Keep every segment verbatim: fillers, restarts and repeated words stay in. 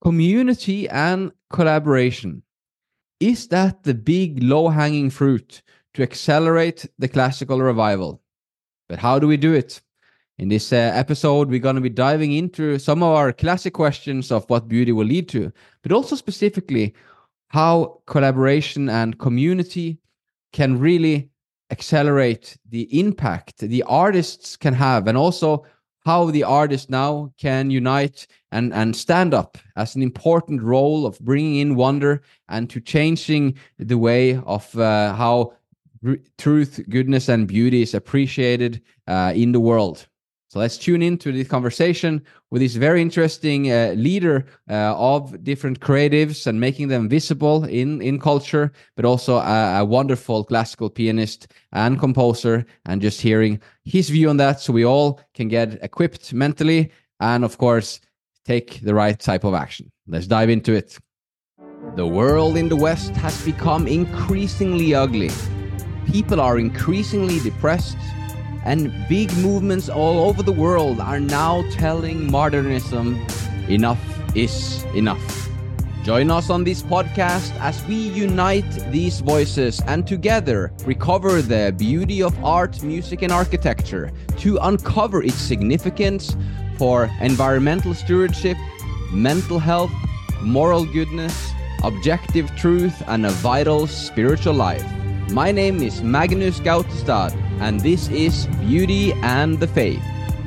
Community and collaboration. Is that the big low-hanging fruit to accelerate the classical revival? But how do we do it? In this uh, episode, we're going to be diving into some of our classic questions of what beauty will lead to, but also specifically how collaboration and community can really accelerate the impact the artists can have, and also how the artist now can unite and, and stand up as an important role of bringing in wonder and to changing the way of uh, how r- truth, goodness, and beauty is appreciated uh, in the world. So let's tune into this conversation with this very interesting uh, leader uh, of different creatives and making them visible in, in culture, but also a, a wonderful classical pianist and composer, and just hearing his view on that so we all can get equipped mentally and, of course, take the right type of action. Let's dive into it. The world in the West has become increasingly ugly. People are increasingly depressed, and big movements all over the world are now telling modernism, enough is enough. Join us on this podcast as we unite these voices and together recover the beauty of art, music, and architecture to uncover its significance for environmental stewardship, mental health, moral goodness, objective truth, and a vital spiritual life. My name is Magnus Gautestad, and this is Beauty and the Faith.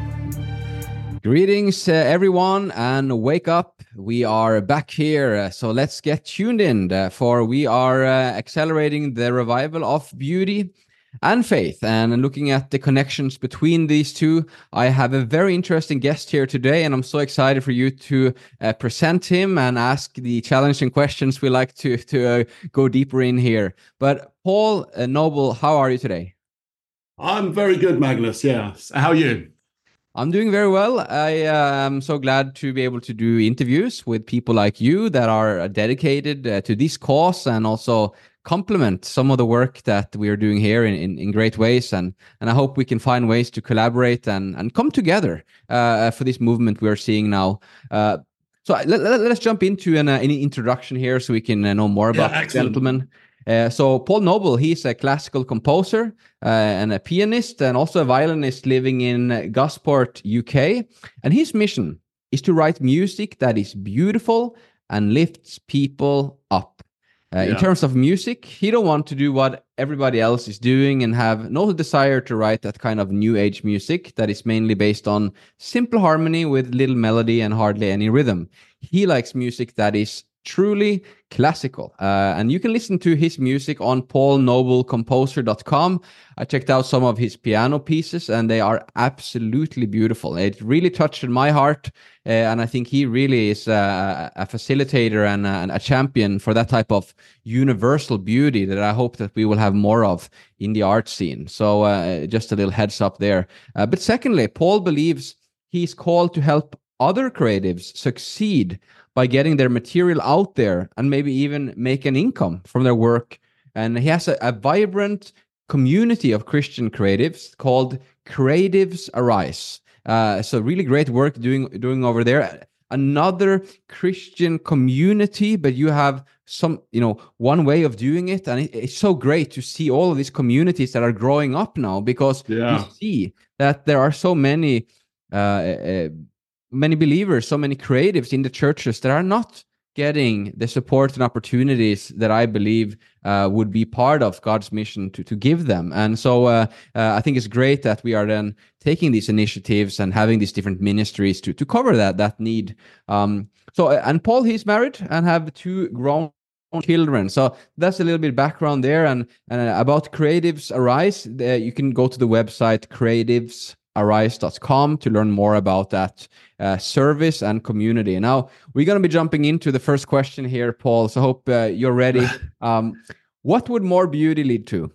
Greetings, uh, everyone, and wake up. We are back here, uh, so let's get tuned in, uh, for we are uh, accelerating the revival of beauty and faith. And looking at the connections between these two, I have a very interesting guest here today, and I'm so excited for you to uh, present him and ask the challenging questions we like to, to uh, go deeper in here. But Paul uh, Noble, how are you today? I'm very good, Magnus. Yeah. How are you? I'm doing very well. I uh, am so glad to be able to do interviews with people like you that are dedicated uh, to this cause and also complement some of the work that we are doing here in, in, in great ways. And, and I hope we can find ways to collaborate and, and come together uh, for this movement we are seeing now. Uh, so let, let, let's jump into an, uh, an introduction here so we can uh, know more about Yeah, the gentleman. Uh, so Paul Noble, he's a classical composer uh, and a pianist and also a violinist living in Gosport, U K. And his mission is to write music that is beautiful and lifts people up. Uh, yeah. In terms of music, he don't want to do what everybody else is doing and have no desire to write that kind of new age music that is mainly based on simple harmony with little melody and hardly any rhythm. He likes music that is truly classical, uh, and you can listen to his music on paul noble composer dot com. I checked out some of his piano pieces and they are absolutely beautiful. It really touched my heart, uh, and I think he really is a, a facilitator and a, a champion for that type of universal beauty that I hope that we will have more of in the art scene. So uh, just a little heads up there. Uh, but secondly, Paul believes he's called to help other creatives succeed by getting their material out there and maybe even make an income from their work. And he has a, a vibrant community of Christian creatives called Creatives Arise. Uh, so really great work doing doing over there. Another Christian community, but you have some, you know, one way of doing it. And it, it's so great to see all of these communities that are growing up now, because yeah. you see that there are so many uh, uh many believers, so many creatives in the churches that are not getting the support and opportunities that I believe uh, would be part of God's mission to, to give them. And so uh, uh, I think it's great that we are then taking these initiatives and having these different ministries to, to cover that, that need. Um, so, and Paul, he's married and have two grown children. So that's a little bit background there. And, and about Creatives Arise, uh, you can go to the website creatives arise dot com to learn more about that uh, service and community. Now, we're going to be jumping into the first question here, Paul, so I hope uh, you're ready. Um, what would more beauty lead to?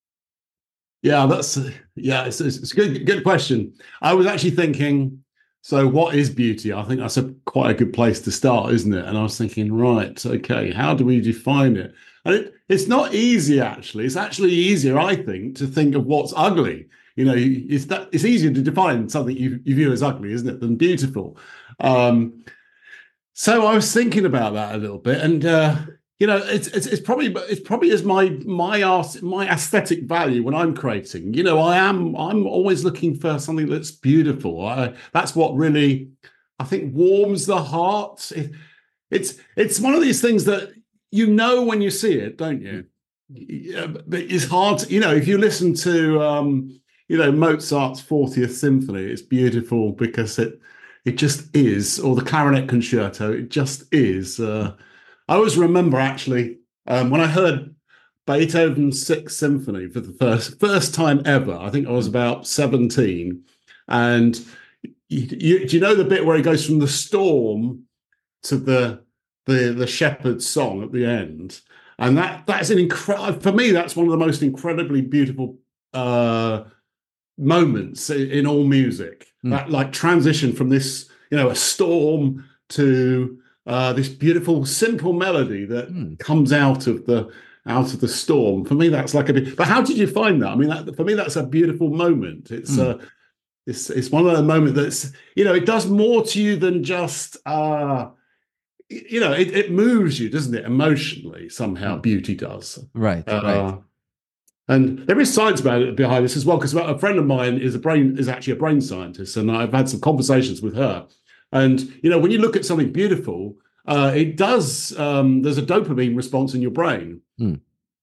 Yeah, that's yeah, it's, it's a good, good question. I was actually thinking, so what is beauty? I think that's a quite a good place to start, isn't it? And I was thinking, right, okay, how do we define it? And it, it's not easy, actually. It's actually easier, I think, to think of what's ugly. You know, it's that it's easier to define something you, you view as ugly, isn't it, than beautiful. Um, So I was thinking about that a little bit, and uh, you know, it's, it's it's probably it's probably as my my art my aesthetic value when I'm creating. You know, I am I'm always looking for something that's beautiful. I, that's what really I think warms the heart. It, it's it's one of these things that you know when you see it, don't you? Yeah, but it's hard. To, you know, if you listen to um, you know Mozart's fortieth Symphony, it's beautiful because it. It just is, or the clarinet concerto, it just is. Uh, I always remember actually um, when I heard Beethoven's Sixth Symphony for the first first time ever. I think I was about seventeen, and you, you, do you know the bit where he goes from the storm to the the the shepherd's song at the end? And that that's an incredible for me. That's one of the most incredibly beautiful uh, moments in, in all music. Mm. That like transition from this, you know, a storm to uh, this beautiful, simple melody that mm. comes out of the out of the storm. For me, that's like a bit. But how did you find that? I mean, that, for me, that's a beautiful moment. It's mm. uh, it's it's one of the moments that's, you know, it does more to you than just. Uh, you know, it, it moves you, doesn't it? Emotionally, somehow, mm. beauty does. Right. Uh, right. And there is science about it behind this as well, because a friend of mine is a brain is actually a brain scientist, and I've had some conversations with her. And you know, when you look at something beautiful, uh, it does. Um, there's a dopamine response in your brain. Mm.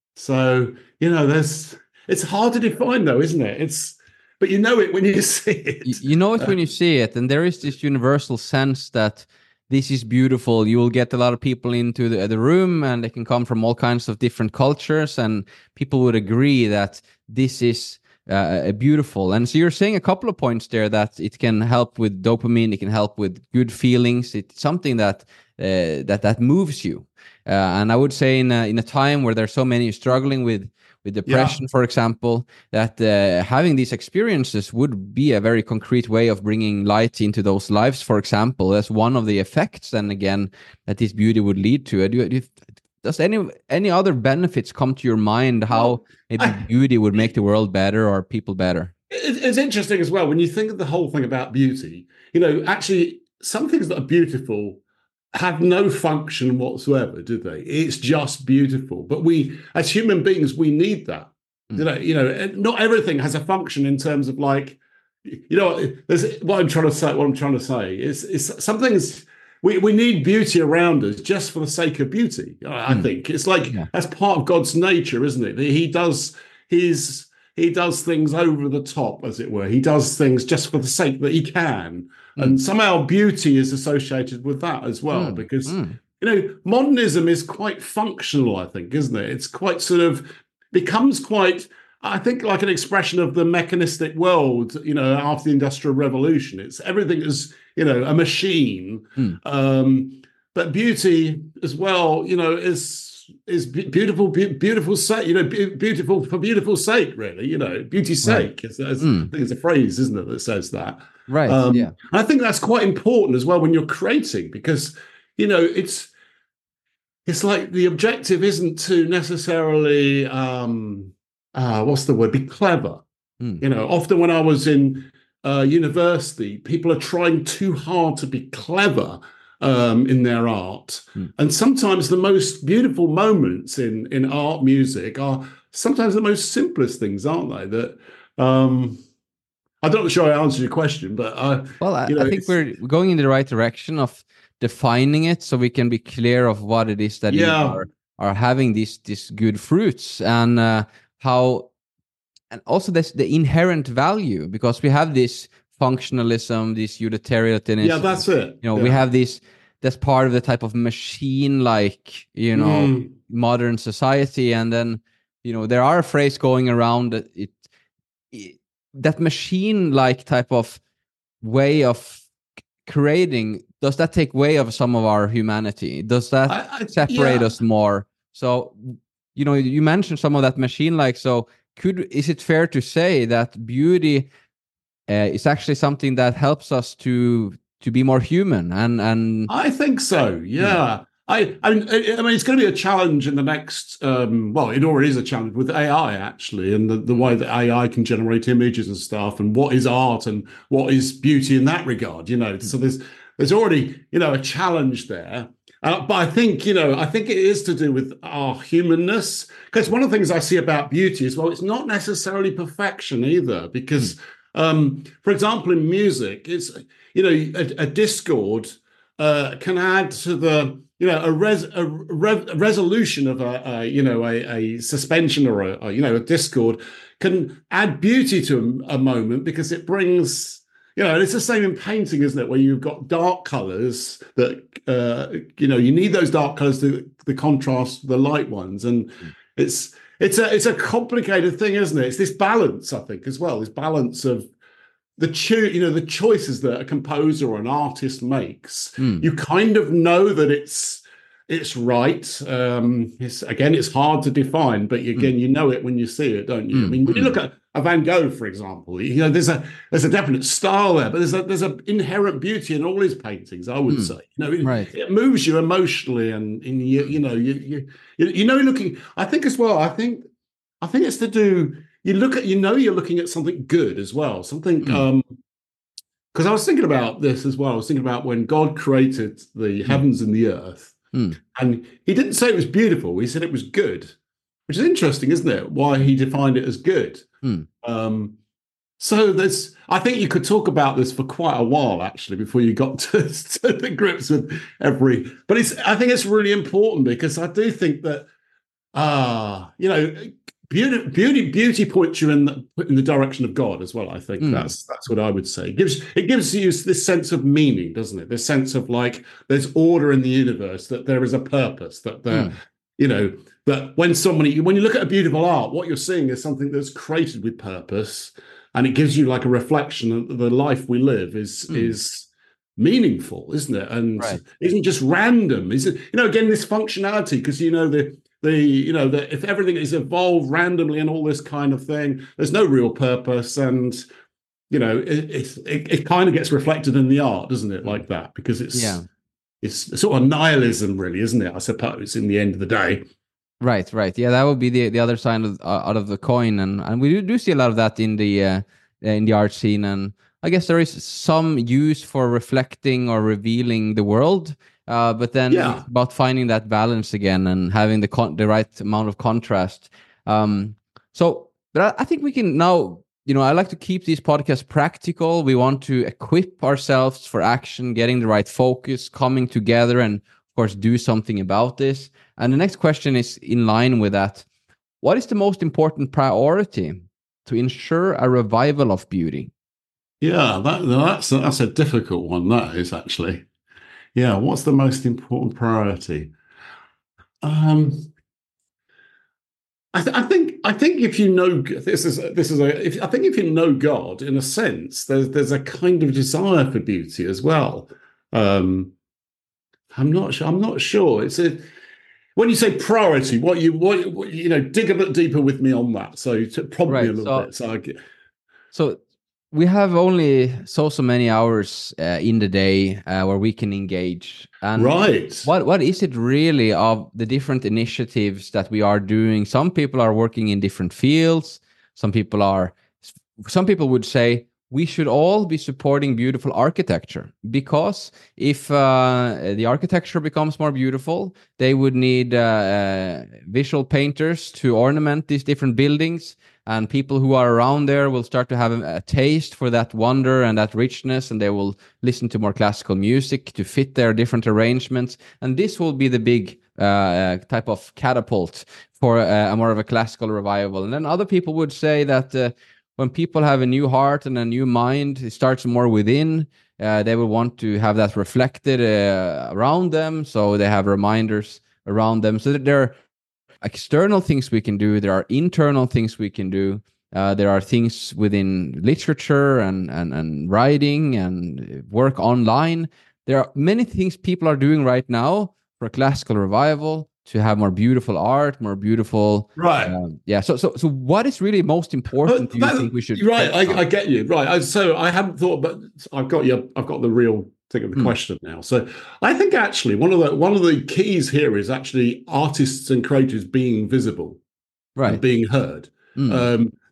So you know, there's. It's hard to define, though, isn't it? It's, but you know it when you see it. You know it when you see it, and there is this universal sense that this is beautiful. You will get a lot of people into the, the room, and they can come from all kinds of different cultures, and people would agree that this is uh, beautiful. And so you're saying a couple of points there, that it can help with dopamine, it can help with good feelings. It's something that uh, that that moves you. Uh, and I would say in a, in a time where there's so many struggling with with depression, yeah. for example, that uh, having these experiences would be a very concrete way of bringing light into those lives, for example. That's one of the effects, then again, that this beauty would lead to. Do, do, does any any other benefits come to your mind, how well, maybe I, beauty would make the world better or people better? It, it's interesting as well, when you think of the whole thing about beauty, you know, actually, some things that are beautiful have no function whatsoever, do they? It's just beautiful. But we, as human beings, we need that. Mm. You know, you know, not everything has a function in terms of like, you know, there's what I'm trying to say. What I'm trying to say is, is some things we we need beauty around us just for the sake of beauty. I, mm. I think it's like yeah. that's part of God's nature, isn't it? He does he's he does things over the top, as it were. He does things just for the sake that he can. And somehow beauty is associated with that as well, mm, because, mm. you know, modernism is quite functional, I think, isn't it? It's quite sort of becomes quite, I think, like an expression of the mechanistic world, you know, after the Industrial Revolution. It's everything is, you know, a machine. Mm. Um, but beauty as well, you know, is is beautiful, beautiful sake, you know, beautiful for beautiful sake, really, you know, beauty's sake. Right. It's, it's, mm. I think it's a phrase, isn't it, that says that. Right. Um, yeah. I think that's quite important as well when you're creating, because, you know, it's it's like the objective isn't to necessarily, um, uh, what's the word, be clever. Mm. You know, often when I was in uh, university, people are trying too hard to be clever um, in their art. Mm. And sometimes the most beautiful moments in, in art, music are sometimes the most simplest things, aren't they? That, um, I'm not sure I answered your question, but uh, well, I, you know, I think we're going in the right direction of defining it, so we can be clear of what it is that yeah. are are having these these good fruits, and uh, how, and also this the inherent value, because we have this functionalism, this utilitarianism. Yeah, that's it. You know, yeah. we have this. That's part of the type of machine-like, you know, mm. modern society, and then, you know, there are a phrase going around that it. it that machine-like type of way of creating, does that take away of some of our humanity? Does that I, I, separate yeah. us more? So, you know, you mentioned some of that machine-like. So, could is it fair to say that beauty uh, is actually something that helps us to to be more human? And and I think so. Yeah. Hmm. I, I mean, I mean, it's going to be a challenge in the next. Um, well, it already is a challenge with A I, actually, and the, the way that A I can generate images and stuff, and what is art and what is beauty in that regard. You know, so there's there's already, you know, a challenge there. Uh, but I think, you know, I think it is to do with our humanness. Because one of the things I see about beauty is, well, it's not necessarily perfection either. Because, um, for example, in music, it's, you know, a, a discord uh, can add to the, you know, a, res, a, re, a resolution of a, a, you know, a, a suspension or a, a, you know, a discord can add beauty to a, a moment because it brings, you know, and it's the same in painting, isn't it? Where you've got dark colors that, uh, you know, you need those dark colors to the contrast the light ones. And it's, it's a, it's a complicated thing, isn't it? It's this balance, I think, as well, this balance of the cho- you know, the choices that a composer or an artist makes. Mm. You kind of know that it's it's right. Um, it's again, it's hard to define, but again, mm. you know it when you see it, don't you? Mm. I mean, when you look at a Van Gogh, for example, you know, there's a there's a definite style there, but there's a there's an inherent beauty in all his paintings. I would mm. say, you know, it, right. it moves you emotionally, and in you, you know, you you you know, looking. I think as well. I think I think it's to do. You look at, you know, you're looking at something good as well. Something, mm. um, because I was thinking about this as well. I was thinking about when God created the mm. heavens and the earth, mm. and he didn't say it was beautiful. He said it was good, which is interesting, isn't it? Why he defined it as good. Mm. Um, so there's, I think you could talk about this for quite a while, actually, before you got to, to the grips with every, but it's, I think it's really important because I do think that, ah, uh, you know, Beauty, beauty, beauty points you in the in the direction of God as well. I think mm. that's that's what I would say. It gives it gives you this sense of meaning, doesn't it? This sense of like there's order in the universe, that there is a purpose, that there, mm. you know, that when somebody when you look at a beautiful art, what you're seeing is something that's created with purpose, and it gives you like a reflection of the life we live is mm. is meaningful, isn't it? And right. isn't just random. Is it? You know, again, this functionality, because you know the. The you know that if everything is evolved randomly and all this kind of thing, there's no real purpose, and you know it it, it, it kind of gets reflected in the art, doesn't it? Like that, because it's yeah, it's sort of nihilism, really, isn't it? I suppose in the end of the day. Right, right, yeah, that would be the the other side of uh, out of the coin, and and we do, do see a lot of that in the uh, in the art scene, and I guess there is some use for reflecting or revealing the world. Uh, but then yeah. it's about finding that balance again and having the con- the right amount of contrast. Um, so, but I, I think we can now, you know, I like to keep these podcasts practical. We want to equip ourselves for action, getting the right focus, coming together, and of course, do something about this. And the next question is in line with that. What is the most important priority to ensure a revival of beauty? Yeah, that, that's, that's a difficult one, that is actually. Yeah, what's the most important priority? Um, I, th- I think I think if you know this is this is a if, I think if you know God, in a sense, there's there's a kind of desire for beauty as well. Um, I'm not sure. I'm not sure. It's a when you say priority, what you what, what you know, dig a bit deeper with me on that. So to prompt right, me a little so, bit. So I get. So. We have only so so many hours uh, in the day uh, where we can engage. And right. What what is it really of the different initiatives that we are doing? Some people are working in different fields. Some people are. Some people would say we should all be supporting beautiful architecture, because if uh, the architecture becomes more beautiful, they would need uh, uh, visual painters to ornament these different buildings. And people who are around there will start to have a, a taste for that wonder and that richness, and they will listen to more classical music to fit their different arrangements. And this will be the big uh, type of catapult for a, a more of a classical revival. And then other people would say that uh, when people have a new heart and a new mind, it starts more within. Uh, they will want to have that reflected uh, around them, so they have reminders around them. So that they're external things we can do. There are internal things we can do. Uh, there are things within literature and, and, and writing and work online. There are many things people are doing right now for classical revival, to have more beautiful art, more beautiful. Right. Um, yeah. So, so, so what is really most important do you that, think we should? Right. I, I get you. Right. I, so I haven't thought, but I've got you. I've got the real thing of the mm. question now. So I think actually one of the one of the keys here is actually artists and creators being visible, right, and being heard. Mm. Um,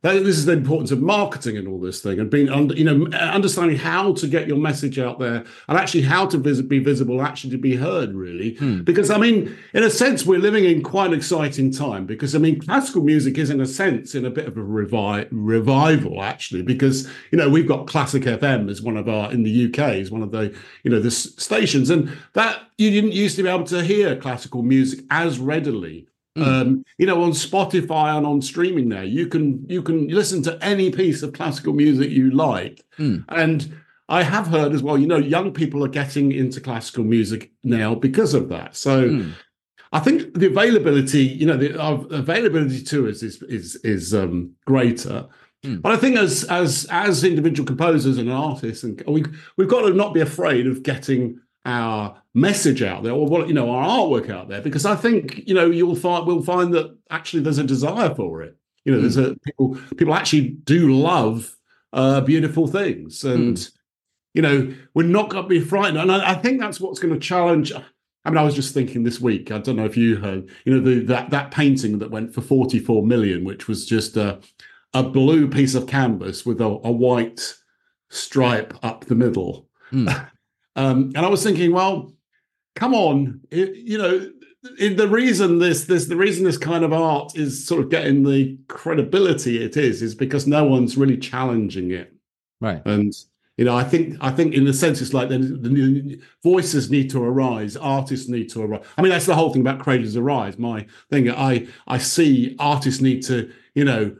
that this is the importance of marketing and all this thing, and being under, you know, understanding how to get your message out there, and actually how to visit, be visible, actually to be heard, really. Hmm. Because I mean, in a sense, we're living in quite an exciting time. Because I mean, classical music is, in a sense, in a bit of a revi- revival, actually. Because you know, we've got Classic F M as one of our, in the U K, is one of the, you know, the s- stations, and that you didn't used to be able to hear classical music as readily. Mm. Um, you know, on Spotify and on streaming now, you can you can listen to any piece of classical music you like. Mm. And I have heard as well, you know, young people are getting into classical music now because of that. So mm. I think the availability, you know, the uh, availability to us is is is um, greater. Mm. But I think as as as individual composers and artists, and we we've got to not be afraid of getting our message out there, or what, you know, our artwork out there, because I think, you know, you'll find we'll find that actually there's a desire for it. You know, mm. there's a people people actually do love uh, beautiful things, and mm. you know, we're not going to be frightened. And I, I think that's what's going to challenge. I mean, I was just thinking this week. I don't know if you heard, you know, the, that that painting that went for forty-four million, which was just a a blue piece of canvas with a, a white stripe up the middle. Mm. Um, and I was thinking, well, come on, it, you know, it, the reason this, this, the reason this kind of art is sort of getting the credibility it is, is because no one's really challenging it, right? And you know, I think, I think, in the sense, it's like the, the voices need to arise, artists need to arise. I mean, that's the whole thing about Creators Arise. My thing, I, I see artists need to, you know,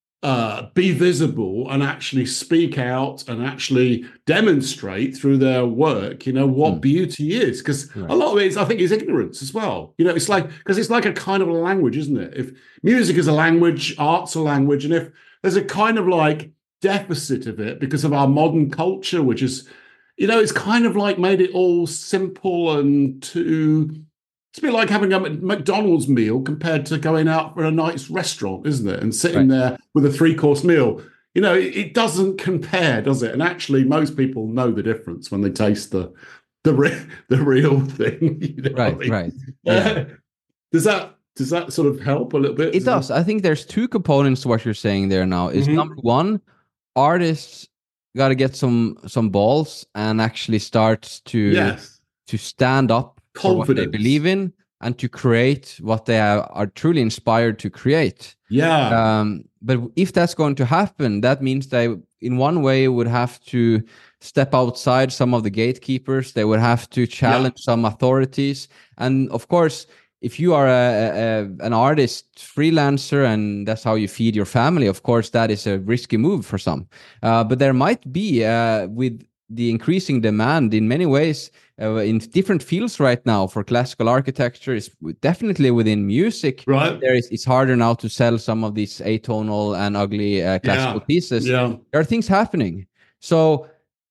Uh, be visible and actually speak out and actually demonstrate through their work, you know, what mm. beauty is. Because right. a lot of it is, I think, is ignorance as well. You know, it's like, because it's like a kind of a language, isn't it? If music is a language, art's a language, and if there's a kind of like deficit of it because of our modern culture, which is, you know, it's kind of like made it all simple and too. It's a bit like having a McDonald's meal compared to going out for a nice restaurant, isn't it? And sitting right. there with a three-course meal. You know, it, it doesn't compare, does it? And actually, most people know the difference when they taste the the, re- the real thing. You know right, I mean? right. Yeah. does that does that sort of help a little bit? It does. I think there's two components to what you're saying there now. Is mm-hmm. number one, artists got to get some some balls and actually start to yes. to stand up for what they believe in and to create what they are, are truly inspired to create. Yeah. Um, but if that's going to happen, that means they, in one way, would have to step outside some of the gatekeepers. They would have to challenge yeah. some authorities. And of course, if you are a, a, an artist, freelancer, and that's how you feed your family, of course, that is a risky move for some. Uh, but there might be, uh, with the increasing demand in many ways, Uh, in different fields right now for classical architecture, is definitely within music. Right. There is, it's harder now to sell some of these atonal and ugly uh, classical yeah. pieces. Yeah. There are things happening. So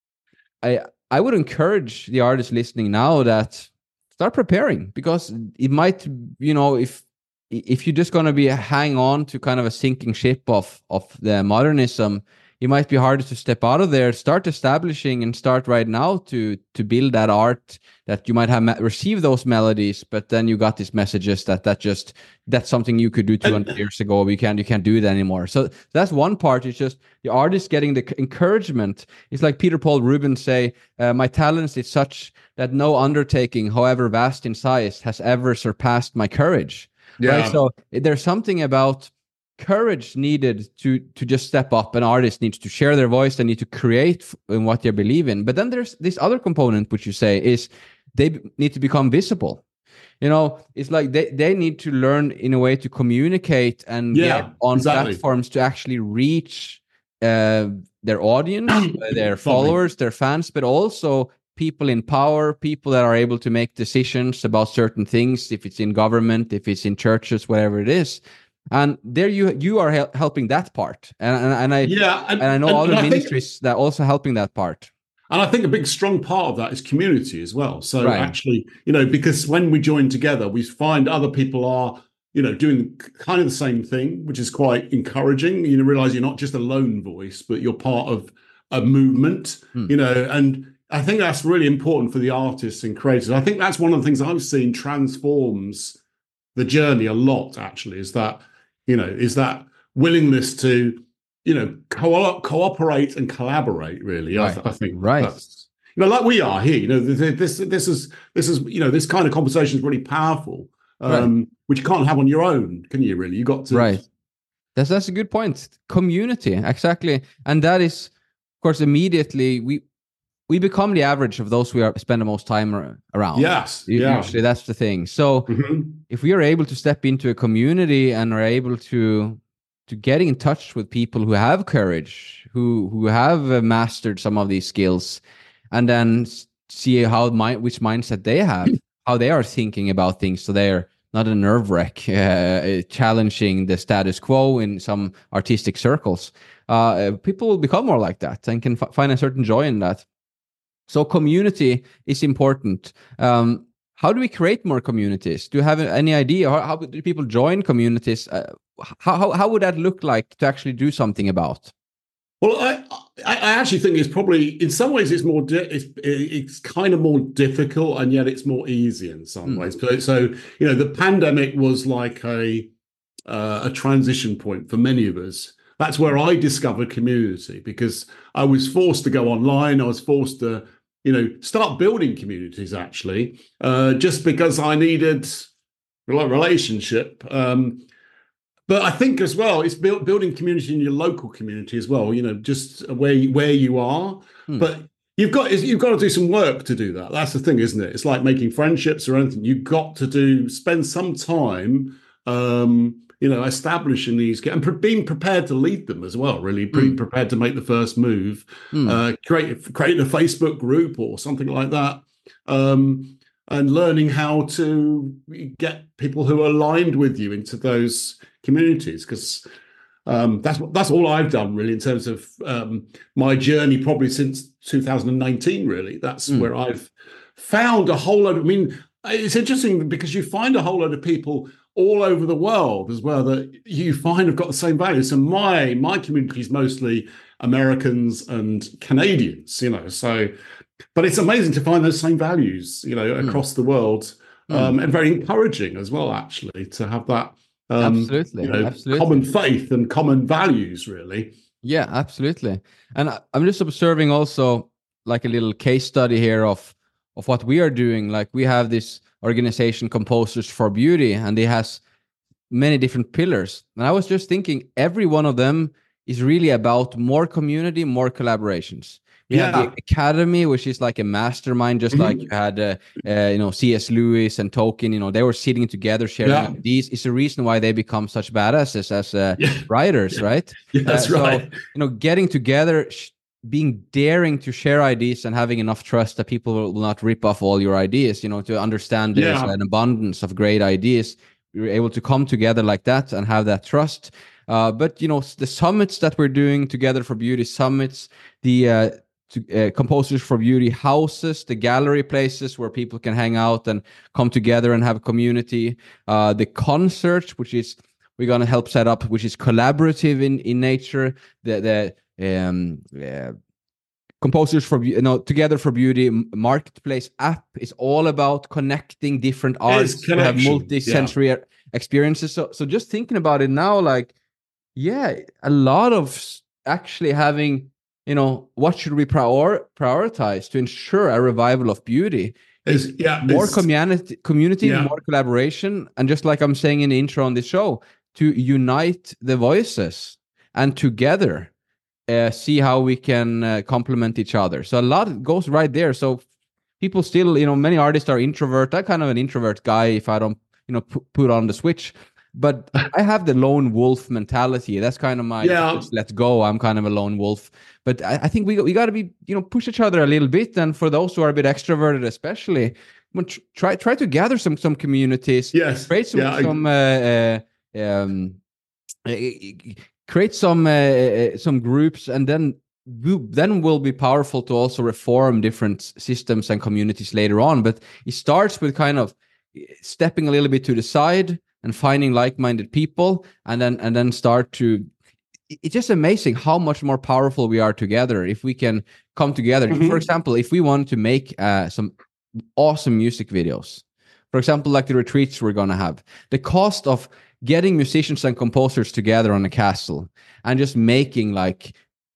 I I would encourage the artists listening now that start preparing, because it might, you know, if if you're just going to be hang on to kind of a sinking ship of of the modernism, it might be harder to step out of there. Start establishing and start right now to to build that art that you might have me- received those melodies, but then you got these messages that that just that's something you could do two hundred years ago. But you can't you can't do it anymore. So that's one part. It's just the artist getting the encouragement. It's like Peter Paul Rubens say, uh, "My talents is such that no undertaking, however vast in size, has ever surpassed my courage." Yeah. Right. So there's something about courage needed to to just step up. An artist needs to share their voice. They need to create in what they believe in. But then there's this other component, which you say is they need to become visible. You know, it's like they, they need to learn in a way to communicate and yeah, get on exactly. platforms to actually reach uh, their audience, uh, their followers, their fans, but also people in power, people that are able to make decisions about certain things, if it's in government, if it's in churches, whatever it is. And there you you are hel- helping that part, and and, and I yeah, and, and I know and, other and I ministries think, that are also helping that part. And I think a big strong part of that is community as well. So right. actually, you know, because when we join together, we find other people are, you know, doing kind of the same thing, which is quite encouraging. You know, realize you're not just a lone voice, but you're part of a movement. Hmm. You know, and I think that's really important for the artists and creators. I think that's one of the things I've seen transforms the journey a lot. Actually, is that. You know, is that willingness to you know, co- cooperate and collaborate. Really, Right. I, th- I think Right. that's, you know, like we are here. You know, this this is this is you know, this kind of conversation is really powerful, um, Right. which you can't have on your own, can you? Really, you got to. Right. That's that's a good point. Community, exactly, and that is, of course, immediately we we become the average of those we are spend the most time ar- around. Yes. U- Yeah. Usually, that's the thing. So, Mhm. if we are able to step into a community and are able to to getting in touch with people who have courage, who who have uh, mastered some of these skills, and then s- see how my which mindset they have, how they are thinking about things, so they're not a nerve wreck, uh, challenging the status quo in some artistic circles. Uh, people will become more like that and can f- find a certain joy in that. So community is important. Um, how do we create more communities? Do you have any idea? How, how do people join communities? Uh, how, how how would that look like to actually do something about? Well, I, I actually think it's probably, in some ways, it's more, di- it's, it's kind of more difficult, and yet it's more easy in some Hmm. ways. So, so, you know, the pandemic was like a uh, a transition point for many of us. That's where I discovered community, because I was forced to go online. I was forced to, you know, start building communities, actually, uh, just because I needed a relationship. Um, But I think as well, it's build, building community in your local community as well. You know, just where where you are. Hmm. But you've got you've got to do some work to do that. That's the thing, isn't it? It's like making friendships or anything. You've got to do spend some time, um, you know, establishing these and pre- being prepared to lead them as well. Really, being Hmm. prepared to make the first move. Hmm. Uh, create create a Facebook group or something like that. Um, and learning how to get people who are aligned with you into those communities, because um, that's that's all I've done really in terms of um, my journey, probably since two thousand nineteen. Really, that's Mm. where I've found a whole load. Of, I mean, it's interesting because you find a whole load of people all over the world as well that you find have got the same values. So my my community is mostly Americans and Canadians, you know. So, but it's amazing to find those same values, you know, Mm. across the world, Mm. um, and very encouraging as well, actually, to have that. Um, Absolutely. you know, Absolutely. common faith and common values, really. Yeah, absolutely. And I- I'm just observing also like a little case study here of of what we are doing. Like we have this organization, Composers for Beauty, and it has many different pillars. And I was just thinking every one of them is really about more community, more collaborations. We have the Yeah. academy, which is like a mastermind, just like Mhm. you had, uh, uh, you know, C S. Lewis and Tolkien. You know, they were sitting together, sharing Yeah. ideas. It's a reason why they become such badasses as uh, Yeah. writers, right? Yeah, that's Uh, so, right. you know, getting together, sh- being daring to share ideas, and having enough trust that people will, will not rip off all your ideas. You know, to understand there's Yeah. an abundance of great ideas. We were able to come together like that and have that trust. Uh, but you know, the summits that we're doing together for beauty summits, the uh, to, uh, Composers for Beauty houses, the gallery places where people can hang out and come together and have a community. Uh, the concerts, which is we're going to help set up, which is collaborative in in nature. The the um, uh, Composers for you know Together for Beauty marketplace app is all about connecting different artists to have connection. multi-sensory yeah. experiences. So, so just thinking about it now, like, yeah, a lot of actually having, you know, what should we prior prioritize to ensure a revival of beauty? Is yeah, more community, community, yeah. more collaboration, and just like I'm saying in the intro on this show, to unite the voices and together. Uh, see how we can uh, complement each other. So a lot goes right there. So people still, you know, many artists are introvert. I'm kind of an introvert guy if I don't, you know, pu- put on the switch. But I have the lone wolf mentality. That's kind of my yeah. just let's go. I'm kind of a lone wolf. But I, I think we we got to be, you know, push each other a little bit. And for those who are a bit extroverted, especially, try try to gather some some communities. Yes. Create some yeah, some. Uh, uh, um, create some uh, some groups, and then we, then will be powerful to also reform different systems and communities later on. But it starts with kind of stepping a little bit to the side and finding like-minded people, and then and then start to. It's just amazing how much more powerful we are together if we can come together. Mm-hmm. For example, if we want to make uh, some awesome music videos, For example, like the retreats we're going to have. The cost of getting musicians and composers together on a castle and just making like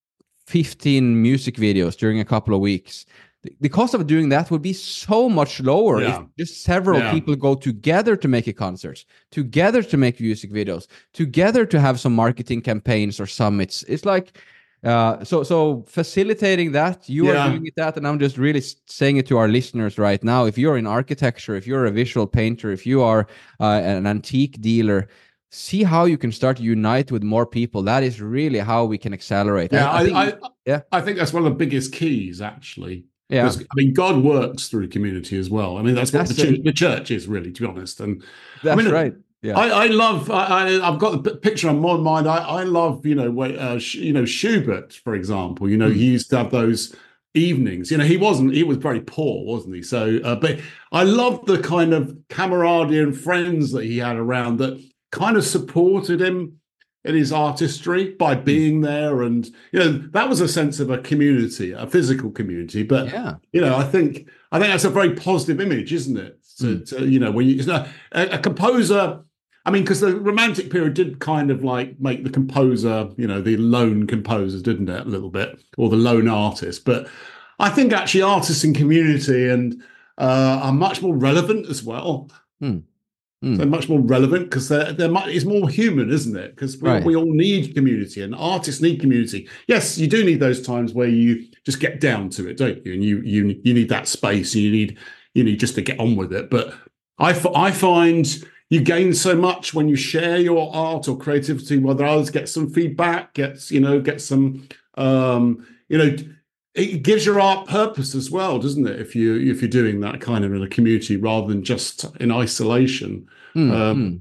fifteen music videos during a couple of weeks. The cost of doing that would be so much lower yeah. if just several yeah. people go together to make a concert, together to make music videos, together to have some marketing campaigns or summits. It's like, uh, so so facilitating that, you yeah. are doing it that, and I'm just really saying it to our listeners right now. If you're in architecture, if you're a visual painter, if you are uh, an antique dealer, see how you can start to unite with more people. That is really how we can accelerate. Yeah, I, I, think, I, yeah. I think that's one of the biggest keys, actually. Yeah, I mean, God works through community as well. I mean, that's what that's the, ch- the church is, really, to be honest. And that's I mean, right. Yeah, I, I love. I, I, I've got the picture on my mind. I, I love, you know, uh, you know, Schubert, for example. You know, mm. he used to have those evenings. You know, he wasn't. He was very poor, wasn't he? So, uh, but I love the kind of camaraderie and friends that he had around that kind of supported him in his artistry by being there. And, you know, that was a sense of a community, a physical community. But, yeah. you know, I think I think that's a very positive image, isn't it? To, mm. to you know, when you, you know, a, a composer, I mean, because the Romantic period did kind of like make the composer, you know, the lone composer, didn't it, a little bit, or the lone artist. But I think actually artists in community and uh, are much more relevant as well. Mm. Mm. They're much more relevant because they're, they're much, it's more human, isn't it? Because we, right. we all need community, and artists need community. Yes, you do need those times where you just get down to it, don't you? And you you you need that space, and you need you need just to get on with it. But I, I find you gain so much when you share your art or creativity, whether others get some feedback, gets you know get some um, you know. It gives your art purpose as well, doesn't it? If you if you're doing that kind of in a community rather than just in isolation, mm, um, mm.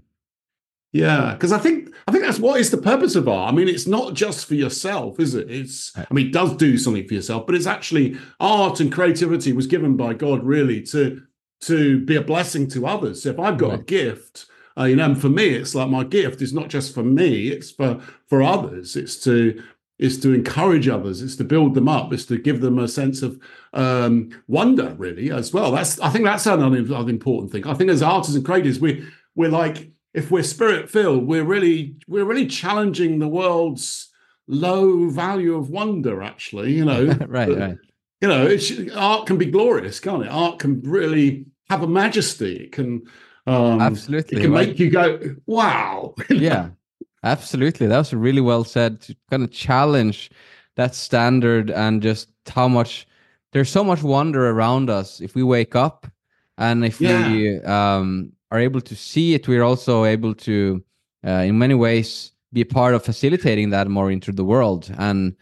yeah. Because I think I think that's what is the purpose of art. I mean, it's not just for yourself, is it? It's I mean, it does do something for yourself, but it's actually art and creativity was given by God really to to be a blessing to others. So if I've got right. a gift, uh, you know, and for me, it's like my gift is not just for me; it's for for others. It's to is to encourage others, it's to build them up, it's to give them a sense of um, wonder, really, as well. That's I think that's another important thing. I think as artists and creators, we we're like, if we're spirit-filled, we're really we're really challenging the world's low value of wonder, actually, you know. right, but, right. You know, it's, art can be glorious, can't it? Art can really have a majesty. It can um, absolutely it can like, make you go, wow. Yeah. Absolutely. That was really well said, to kind of challenge that standard and just how much there's so much wonder around us. If we wake up and if yeah. we um, are able to see it, we're also able to, uh, in many ways, be a part of facilitating that more into the world. And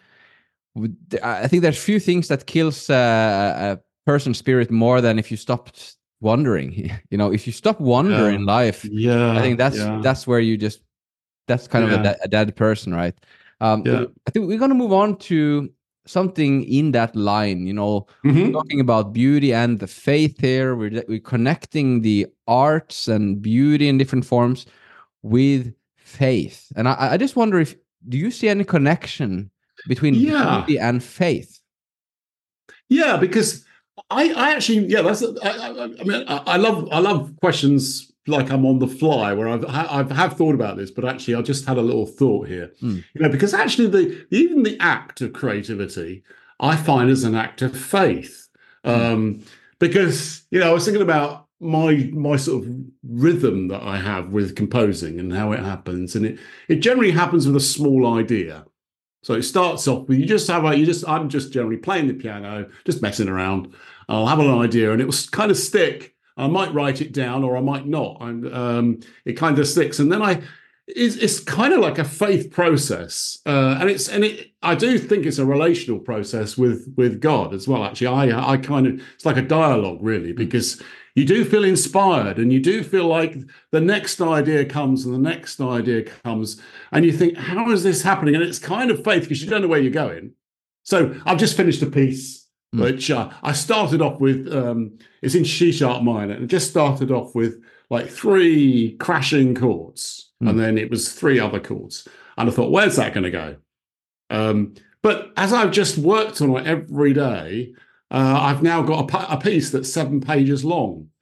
I think there's few things that kills uh, a person's spirit more than if you stopped wondering. You know, if you stop wondering yeah. in life, yeah. I think that's yeah. that's where you just That's kind yeah. of a, de- a dead person, right? Um, yeah. I think we're going to move on to something in that line, you know, mm-hmm. talking about beauty and the faith here. We're, we're connecting the arts and beauty in different forms with faith. And I, I just wonder if, do you see any connection between yeah. beauty and faith? Yeah, because I, I actually, yeah, that's, I, I, I mean, I, I love, I love questions like I'm on the fly, where I've I've have thought about this, but actually I just had a little thought here, mm. you know, because actually the even the act of creativity I find as an act of faith, mm. um, because you know I was thinking about my my sort of rhythm that I have with composing and how it happens, and it it generally happens with a small idea. So it starts off with you just have a, you just I'm just generally playing the piano, just messing around. I'll have an idea, and it will kind of stick. I might write it down, or I might not. I'm, um, it kind of sticks, and then I, it's, it's kind of like a faith process, uh, and it's and it. I do think it's a relational process with with God as well. Actually, I I kind of it's like a dialogue really, because you do feel inspired, and you do feel like the next idea comes, and the next idea comes, and you think, how is this happening? And it's kind of faith because you don't know where you're going. So I've just finished a piece. Mm. Which uh, I started off with, um, it's in C sharp minor, and it just started off with like three crashing chords, mm. and then it was three other chords. And I thought, where's that going to go? Um, but as I've just worked on it every day, uh, I've now got a, a piece that's seven pages long.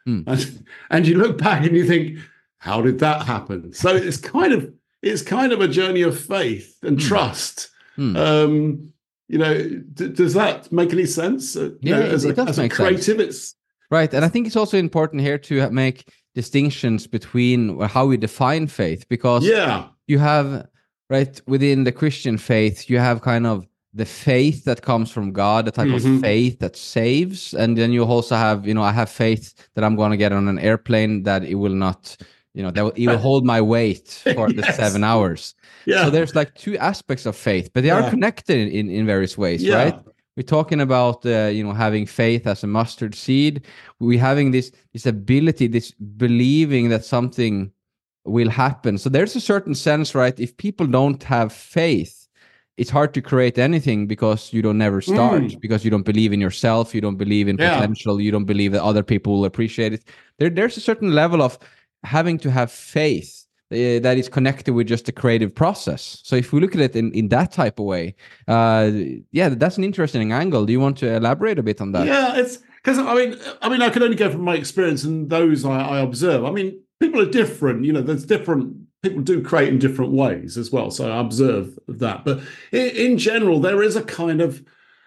Mm. and, and you look back and you think, how did that happen? So it's kind of it's kind of a journey of faith and Mm. trust. Mm. Um, you know, d- does that make any sense? Uh, you Yeah, know, it, as a it does as a make sense. creative, it's Right. And I think it's also important here to ha- make distinctions between how we define faith, because yeah, you have, right, within the Christian faith, you have kind of the faith that comes from God, the type of hmm faith that saves. And then you also have, you know, I have faith that I'm going to get on an airplane, that it will not, you know, that will- it will hold my weight for the seven yes, hours. So yeah, there's like two aspects of faith, but they are yeah, connected in, in various ways, right? yeah. We're talking about, uh, you know, having faith as a mustard seed. We having this this ability, this believing that something will happen. So there's a certain sense, right? If people don't have faith, it's hard to create anything, because you don't never start, Mm, because you don't believe in yourself, you don't believe in yeah. potential, you don't believe that other people will appreciate it. There, there's a certain level of having to have faith uh, that is connected with just the creative process. So if we look at it in, in that type of way, uh, yeah, that's an interesting angle. Do you want to elaborate a bit on that? Yeah, it's because I mean, I mean, I can only go from my experience and those I, I observe. I mean, people are different. You know, there's different people do create in different ways as well. So I observe that. But in, in general, there is a kind of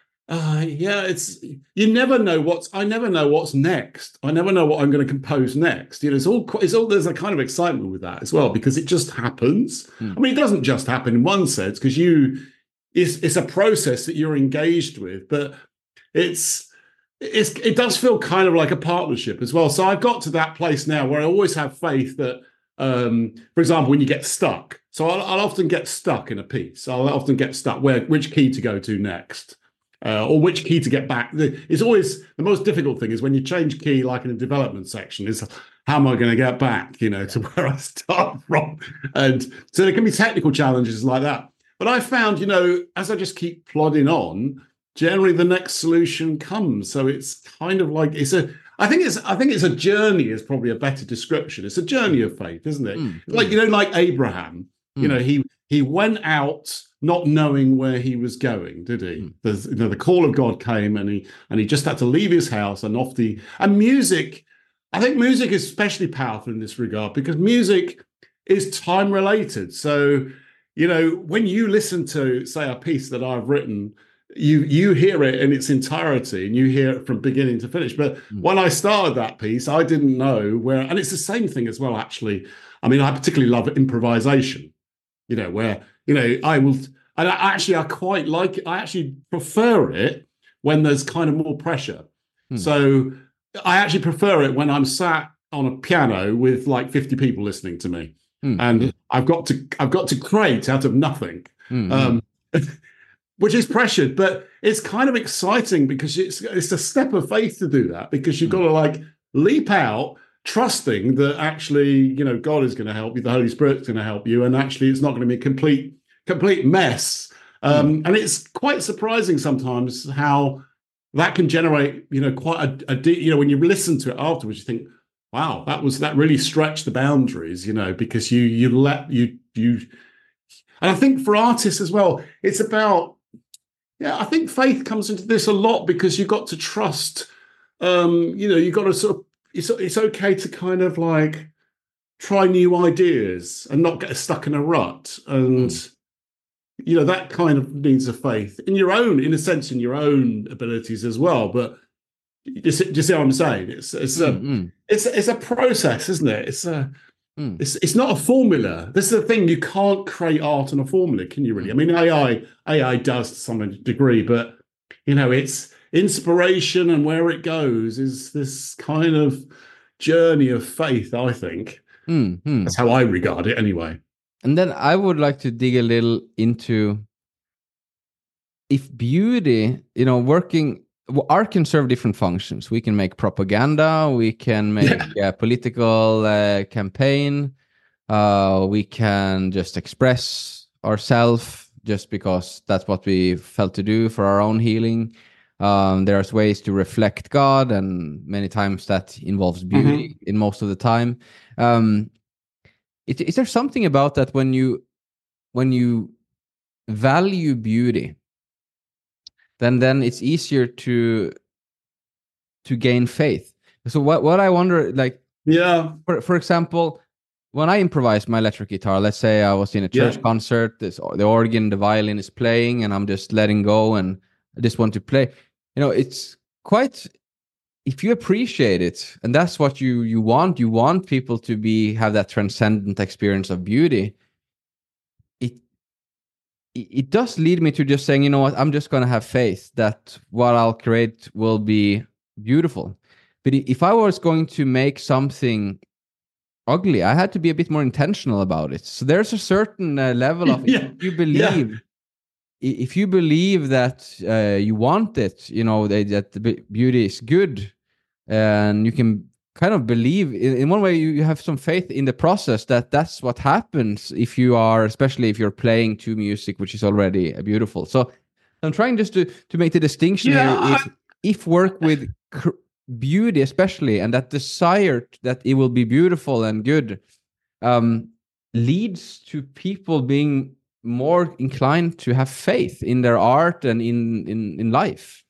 uh, yeah, it's you never know what's I never know what's next. I never know what I'm going to compose next. You know, it's all it's all there's a kind of excitement with that as well because it just happens. Hmm. I mean, it doesn't just happen in one sense because you it's it's a process that you're engaged with, but it's it's it does feel kind of like a partnership as well. So I've got to that place now where I always have faith that, um, for example, when you get stuck. So I'll, I'll often get stuck in a piece. I'll often get stuck where which key to go to next, uh, or which key to get back. It's always the most difficult thing is when you change key, like in a development section, is how am I going to get back, you know, to where I start from? And so there can be technical challenges like that. But I found, you know, as I just keep plodding on, generally the next solution comes. So it's kind of like it's a I think it's I think it's a journey is probably a better description. It's a journey of faith, isn't it? Mm, Like, mm, you know, like Abraham, mm, you know, he he went out not knowing where he was going, did he? mm, There's you know, the call of God came and he and he just had to leave his house and off the and music. I think music is especially powerful in this regard because music is time related. So, you know, when you listen to, say, a piece that I've written, you you hear it in its entirety and you hear it from beginning to finish. But mm, when I started that piece, I didn't know where, and it's the same thing as well, actually. I mean, I particularly love improvisation, you know, where, you know, I will, and I, actually, I quite like it. I actually prefer it when there's kind of more pressure. mm, So I actually prefer it when I'm sat on a piano with like fifty people listening to me. mm, And I've got to, I've got to create out of nothing. mm, mm, Um, which is pressured, but it's kind of exciting because it's it's a step of faith to do that because you've mm, got to like leap out, trusting that actually, you know, God is going to help you, the Holy Spirit's going to help you, and actually it's not going to be a complete complete mess. mm, Um, and it's quite surprising sometimes how that can generate, you know, quite a, a deep, you know, when you listen to it afterwards, you think, wow, that was that really stretched the boundaries, you know, because you you let you you and I think for artists as well, it's about yeah, I think faith comes into this a lot because you've got to trust. Um, you know, you've got to sort of. It's it's okay to kind of like try new ideas and not get stuck in a rut, and mm, you know that kind of needs a faith in your own, in a sense, in your own abilities as well. But you see, do you see what I'm saying? It's it's mm, a mm, it's it's a process, isn't it? It's a mm, it's it's not a formula. This is the thing. You can't create art on a formula, can you really? I mm. mean, A I A I does to some degree, but you know, it's inspiration and where it goes is this kind of journey of faith, I think. Mm, That's mm. how I regard it anyway. And then I would like to dig a little into if beauty, you know, working, w- art can serve different functions. We can make propaganda, we can make Yeah. a political uh, campaign, uh, we can just express ourselves just because that's what we felt to do for our own healing. Um, there's ways to reflect God, and many times that involves beauty hmm in most of the time. Um, is, is there something about that when you when you value beauty, then then it's easier to to gain faith, So what what I wonder, like, Yeah, for for example, when I improvise my electric guitar, let's say I was in a yeah, church concert, this, the organ, the violin is playing, and I'm just letting go, and I just want to play. You know, it's quite, if you appreciate it, and that's what you you want, you want people to be have that transcendent experience of beauty. It it it does lead me to just saying, you know what, I'm just gonna have faith that what I'll create will be beautiful. But if I was going to make something ugly, I had to be a bit more intentional about it. So there's a certain uh, level of, if yeah, you yeah, believe, if you believe that uh, you want it, you know, that, that the beauty is good, and you can kind of believe in, in one way, you, you have some faith in the process that that's what happens if you are, especially if you're playing to music which is already uh, beautiful. So I'm trying just to to make the distinction here. yeah. If if work with cr- beauty especially, and that desire that it will be beautiful and good, um, leads to people being more inclined to have faith in their art and in in in life.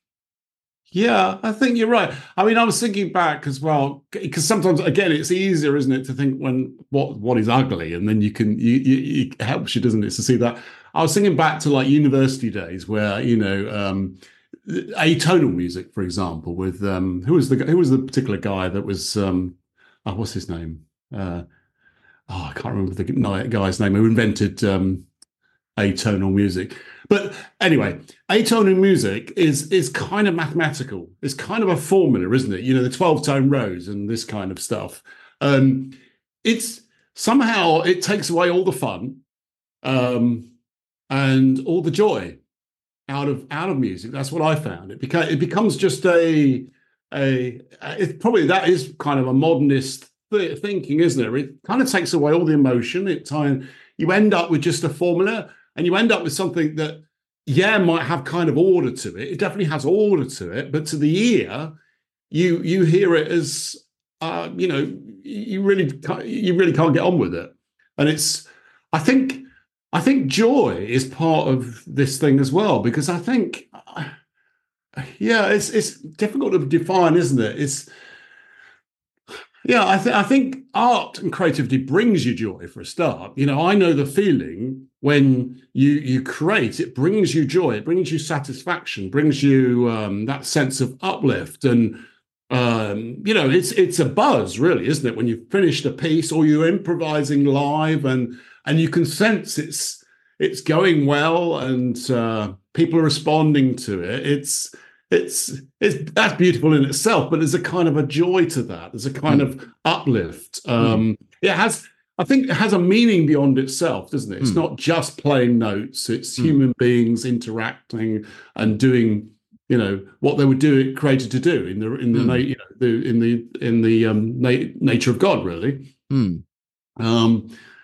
Yeah, I think you're right. I mean, I was thinking back as well, because sometimes, again, it's easier, isn't it, to think when what what is ugly, and then you can you, you it helps you, doesn't it, to see that. I was thinking back to like university days where you know um, atonal music, for example, with um, who was the who was the particular guy that was um, oh, what's his name? Uh, oh, I can't remember the guy's name who invented um, atonal music. But anyway, atonal music is is kind of mathematical. It's kind of a formula, isn't it? You know, the twelve tone rows and this kind of stuff. Um, it's somehow it takes away all the fun um, and all the joy out of out of music. That's what I found. It beca- it becomes just a a it probably that is kind of a modernist th- thinking, isn't it? It kind of takes away all the emotion. It time you end up with just a formula, and you end up with something that yeah might have kind of order to it. It definitely has order to it, but to the ear, you you hear it as uh, you know you really can't, you really can't get on with it, and it's I think I think joy is part of this thing as well because I think yeah it's it's difficult to define, isn't it? It's yeah, I think I think art and creativity brings you joy for a start. You know, I know the feeling when you you create. It brings you joy. It brings you satisfaction. Brings you um, that sense of uplift, and um, you know, it's it's a buzz, really, isn't it? When you've finished a piece or you're improvising live, and and you can sense it's it's going well, and uh, people are responding to it. It's it's it's that's beautiful in itself, but there's a kind of a joy to that. There's a kind Mm. of uplift. Mm. Um, it has, I think, it has a meaning beyond itself, doesn't it? It's Mm. not just playing notes. It's Mm. human beings interacting and doing, you know, what they were doing, created to do in the in the Mm. you know the in the in the um, na- nature of God, really. Mm. Um,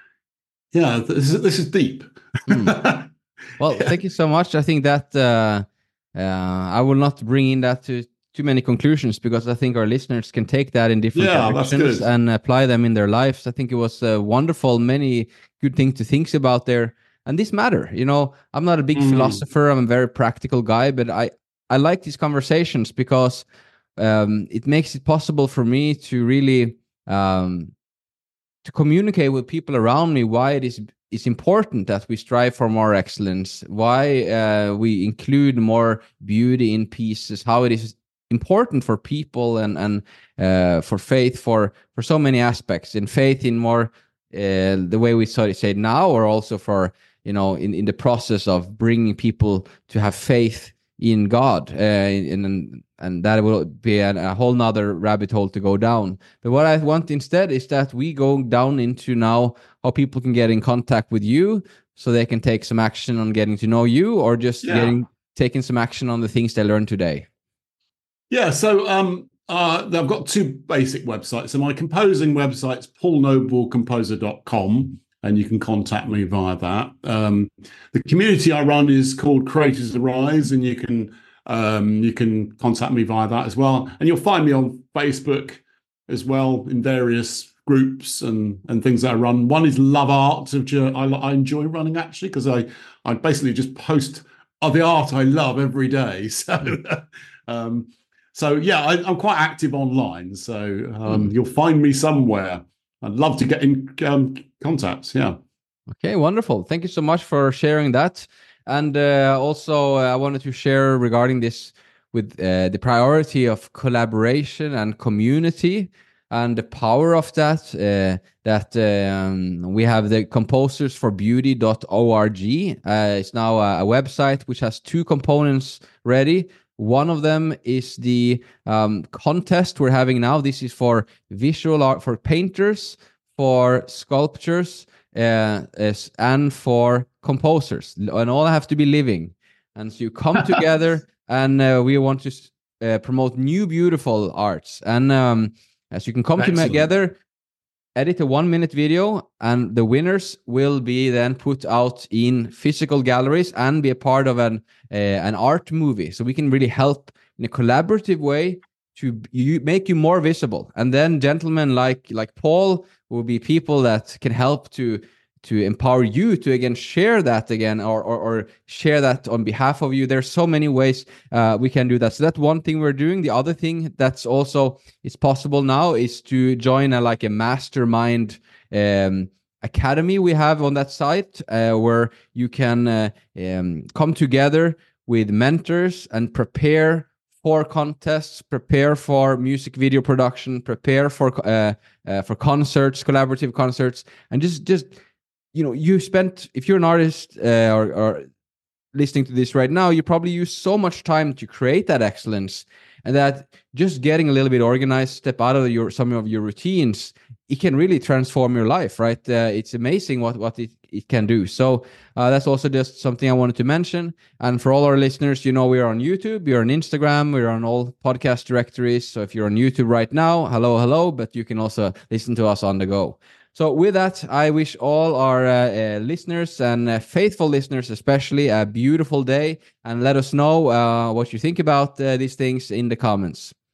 yeah, this is this is deep. Mm. Well, Yeah, thank you so much. I think that uh, uh, I will not bring in that to too many conclusions because I think our listeners can take that in different yeah, that's directions good. and apply them in their lives. I think it was uh, wonderful, many good things to think about there, and this matter. You know, I'm not a big Mm, philosopher. I'm a very practical guy, but I I like these conversations because um, it makes it possible for me to really um, to communicate with people around me why it is it's important that we strive for more excellence, why uh, we include more beauty in pieces, how it is important for people and and uh, for faith, for for so many aspects, in faith in more uh, the way we sort of say now, or also for you know in in the process of bringing people to have faith in God, uh, in, and that will be a, a whole nother rabbit hole to go down. But what I want instead is that we go down into now how people can get in contact with you so they can take some action on getting to know you, or just yeah. getting taking some action on the things they learned today. Yeah, so um, uh, I've got two basic websites. So my composing website's paul noble composer dot com, and you can contact me via that. Um, the community I run is called Creators Arise, and you can um, you can contact me via that as well. And you'll find me on Facebook as well in various groups and and things that I run. One is Love Art, which uh, I, I enjoy running actually because I I basically just post of the art I love every day. So. Mm. um, so yeah, I, I'm quite active online. So um, Hmm. you'll find me somewhere. I'd love to get in um, contact. Yeah. Okay, wonderful. Thank you so much for sharing that. And uh, also, uh, I wanted to share regarding this with uh, the priority of collaboration and community and the power of that. Uh, that um, we have the composers for beauty dot org. Uh, it's now a, a website which has two components ready. One of them is the um, contest we're having now. This is for visual art, for painters, for sculptures, uh, is, and for composers, and all have to be living. And so you come together, and uh, we want to uh, promote new, beautiful arts. And um, as you can come Excellent. together, edit a one minute video, and the winners will be then put out in physical galleries and be a part of an uh, an art movie. So we can really help in a collaborative way to you, make you more visible. And then gentlemen like like Paul will be people that can help to to empower you to again share that again, or or, or share that on behalf of you. There's so many ways uh, we can do that. So that's one thing we're doing. The other thing that's also is possible now is to join a like a mastermind um, academy we have on that site, uh, where you can uh, um, come together with mentors and prepare for contests, prepare for music video production, prepare for uh, uh, for concerts, collaborative concerts, and just just you know, you spent, if you're an artist uh, or, or listening to this right now, you probably use so much time to create that excellence, and that just getting a little bit organized, step out of your some of your routines, it can really transform your life, right? Uh, it's amazing what what it, it can do. So uh, that's also just something I wanted to mention. And for all our listeners, you know, we're on YouTube, we're on Instagram, we're on all podcast directories. So if you're on YouTube right now, hello, hello, but you can also listen to us on the go. So with that, I wish all our uh, uh, listeners and uh, faithful listeners especially a beautiful day, and let us know uh, what you think about uh, these things in the comments.